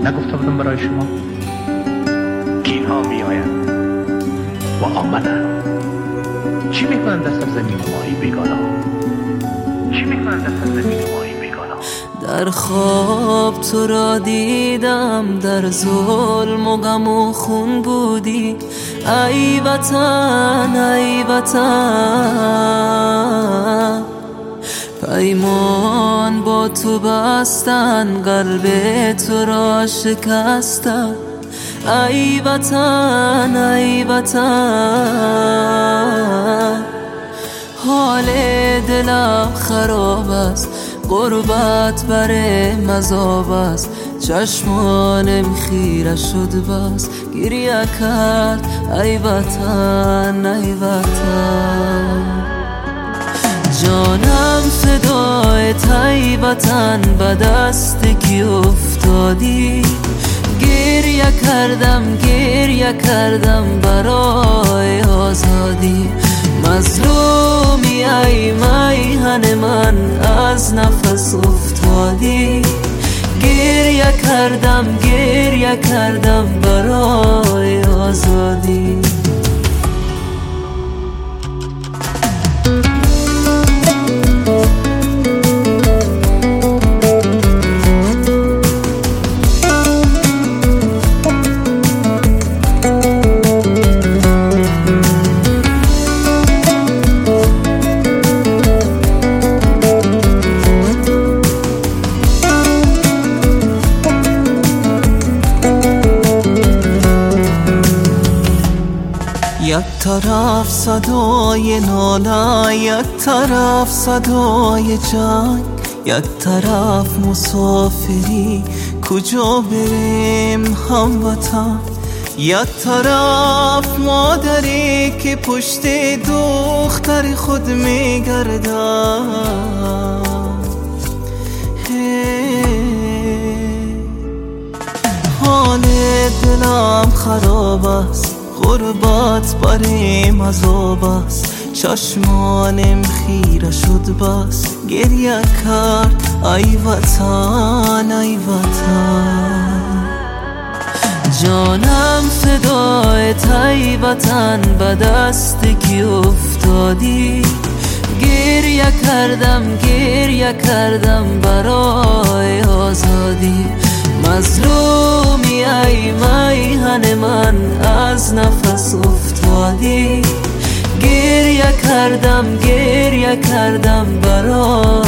نگفته بودم برای شما گیرها می آیند و آمدند. چی میکنند در سرزمین ماهی بیگانا؟ چی میکنند در سرزمین ماهی بیگانا؟ در خواب تو را دیدم، در ظلم و غم و خون بودی. ای وطن ای وطن، پیمان با تو بستن، قلب تو را شکستن. ای وطن ای وطن، حال دلم خراب است، غربت بر مذاب است. چشمانم خیره شد بس، گریه کرد ای وطن ای وطن. جانم فدایت ای وطن، به دست کی افتادی؟ گریه کردم برای آزادی. مظلومی ای میهن من، از نفس افتادی. گریه کردم برای آزادی. یک طرف صدای ناله، یک طرف صدای جنگ، یک طرف مسافری کجا بریم هموطن. یک طرف مادری که پشت دختر خود میگردد. حال دلم خراب است، غربت بریم عذاب است. چشمانم خیره شد بس، گریه کرد ای وطن ای وطن. جانم فدایت ای وطن، به دست کی افتادی؟ گریه کردم برای آزادی. مظلومی ای میهن من، از نفس افتادی. گریه کردم برای